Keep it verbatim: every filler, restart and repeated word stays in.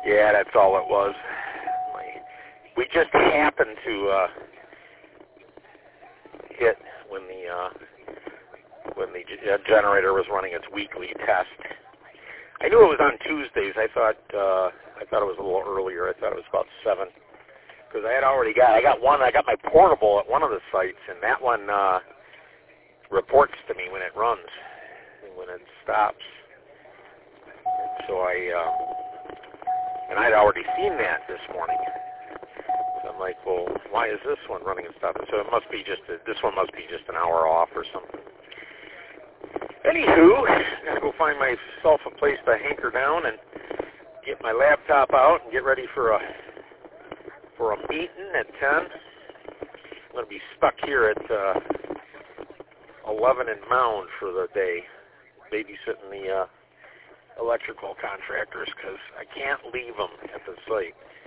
Yeah, that's all it was. We just happened to uh, hit when the uh, when the g- generator was running its weekly test. I knew it was on Tuesdays. I thought uh, I thought it was a little earlier. I thought it was about seven because I had already got I got one. I got my portable at one of the sites, and that one uh, reports to me when it runs and when it stops. And so I um, and I'd already seen that this morning. So I'm like, well, why is this one running and stopping? So it must be just a, this one must be just an hour off or something. Anywho, I'm going to go find myself a place to hanker down and get my laptop out and get ready for a for a meeting at ten. I'm going to be stuck here at uh, eleven and Mound for the day, babysitting the uh, electrical contractors because I can't leave them at the site.